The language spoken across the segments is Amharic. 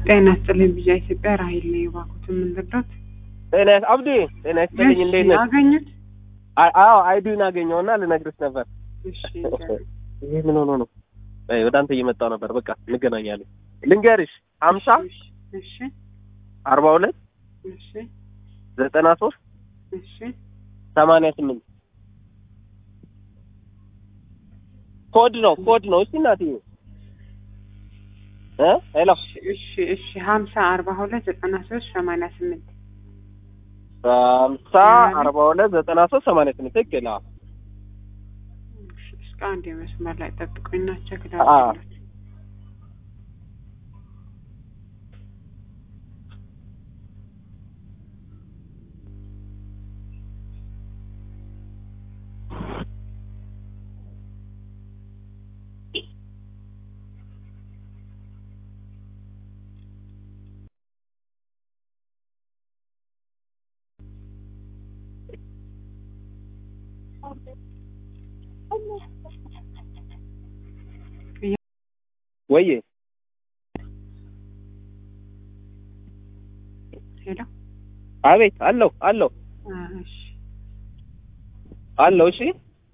ጤና ይስጥልኝ ብዬ ኢትዮጵያ ራሄል ነው የባኩት ምን ልርዳት? ጤና አብዲ ጤና ይስጥልኝ እንዴት ነህ? አገኘት? አዎ አይዱን አገኘውና ልነግርሽ ነበር። እሺ ይሄ ምን ሆኖ ነው? ወደ አንተ እየመጣው ነበር። በቃ እንገናኛለን። ልንገርሽ 50 እሺ 42 እሺ 93 እሺ 88 ኮድ ነው። እሺ እናትዬ ሄሎ እሺ 50 42 93 88 50 42 93 88 ትክክል። እስከ አንድ መስመር ላይ ጠብቁኝና ቼክ ላድርግ። ወይዬ ሄሎ አቤት አለው እሺ አለው እሺ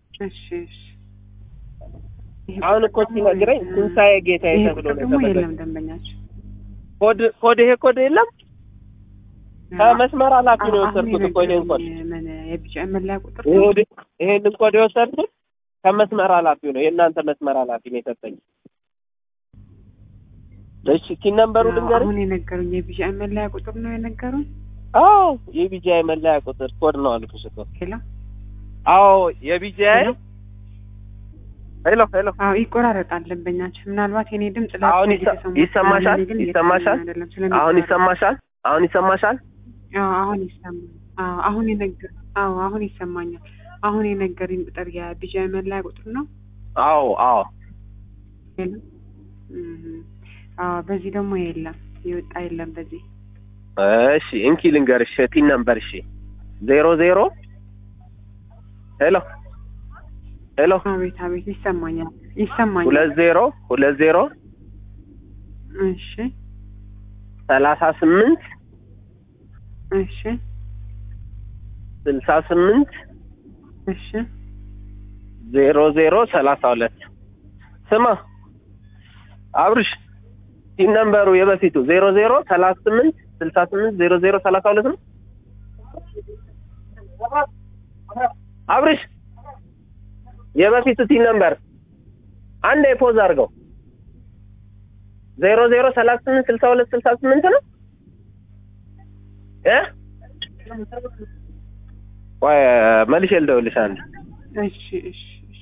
አሁን እኮ ሲነግረኝ ትንሣኤ ጌታዬ ተብሎ ነው ደግሞ የለም ደንበኛችን ኮድ ይሄ ኮድ የለም ከመስመር ኃላፊ ነው የወሰድኩት እኮ ይሄን ኮድ ምን የቢጫ መለያ ቁጥር ይሄንን ኮድ የወሰድኩት ከመስመር ኃላፊው ነው የእናንተ መስመር ኃላፊ ነው የሰጠኝ። እሺ ኪን ነምበሩ ልንገርህ። አሁን የነገሩኝ የቢጫ መለያ ቁጥር ነው የነገሩኝ። አዎ የቢጫ መለያ ቁጥር ኮድ ነው አልኩሽ እኮ። ሄሎ አዎ የቢጫ ሄሎ አዎ ይቆራረጣል ደንበኛችን። ምናልባት የኔ ድምጽ አሁን ይሰማሻል? አሁን ይሰማሻል? አሁን ይሰማኛል። አሁን የነገሩኝ ቁጥር የቢጫ መለያ ቁጥር ነው። አዎ ሄሎ በዚህ ደግሞ የለም ይወጣ የለም በዚህ። እሺ እንኪ ልንገርሽ ቲን ነምበር እሺ 00 ሄሎ አቤት ይሰማኛል 20 እሺ 38 እሺ 68 እሺ 0032 ስማ አብርሽ ቲን ነምበሩ የበፊቱ 0038 68 0032 ነው። አብርሽ የበፊቱ ቲን ነምበር አንዴ ፖዝ አድርገው 0038 62 68 ነው። ወይ መልሼ ልደውልልሽ አንዴ። እሺ